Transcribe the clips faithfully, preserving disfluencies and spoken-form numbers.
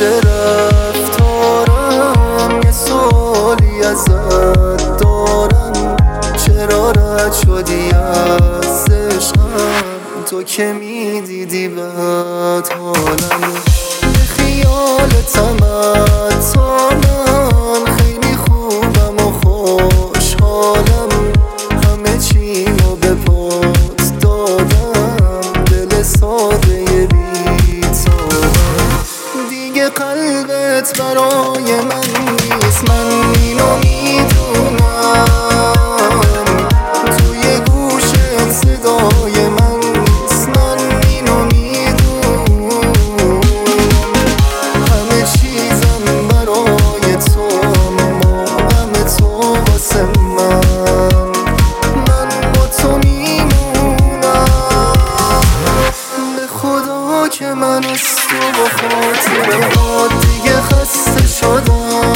شده رفتارم، یه سوالی ازت دارم، چرا رد شدی از عشقم؟ تو که میدیدی بد حالم، به خیالتم تا من خیلی خوبم و خوشحالم، همه چیمو به پات دادم، دل ساده بی‌تابم. دیگه قلبت برای من نیست، من اینو میدونم، توی گوشت صدای من نیست، من اینو میدونم، همه چیزم برای تو، اما همه تو واسه من، من با تو میمونم. به خدا که من از تو با خاطرهات دیگه خسته شدم،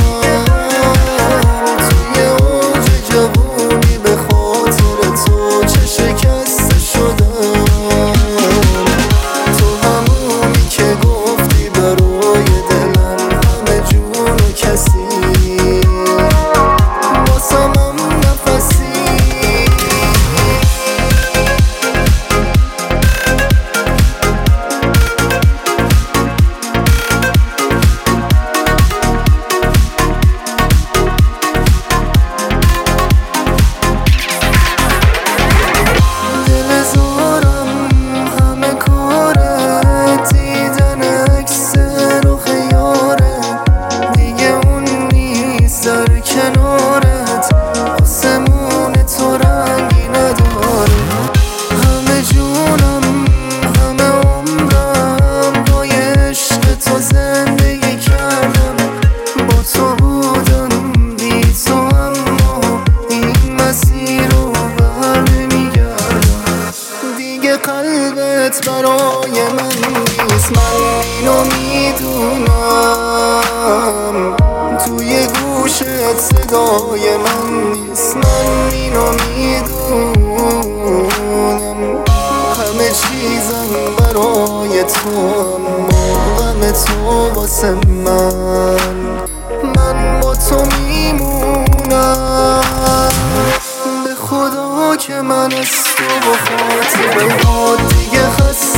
توی اوج جوونی به خاطر تو چه شکسته شدم. تو همونی که گفتی برای دلم همه جون و کسی، واسم هم نفسی. کنارت آسمون تو رنگی نداره، همه جونم همه عمرم با عشق تو زندگی کردم، با تو بودم بی تو اما این مسیر رو بر نمیگردم. دیگه قلبت برای من نیست، من اینو میدونم، توی گوشت صدای من نیست، من اینو میدونم، همه چیزم برای تو، اما غم تو واسه من، من با تو میمونم. به خدا که من از تو با خاطرهات دیگه خسته